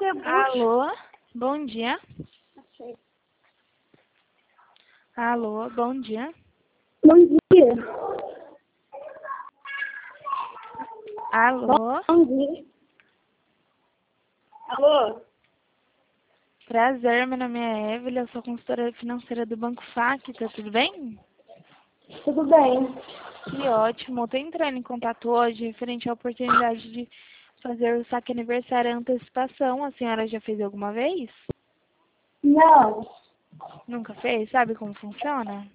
Alô, bom dia. Achei. Alô, bom dia. Bom dia. Alô, Bom dia. Alô? prazer, meu nome é Evelyn, eu sou consultora financeira do Banco FAC, tá tudo bem? Tudo bem? Que ótimo, eu tô entrando em contato hoje referente à oportunidade de fazer o saque aniversário à antecipação. A senhora já fez alguma vez? Não. Nunca fez? Sabe como funciona?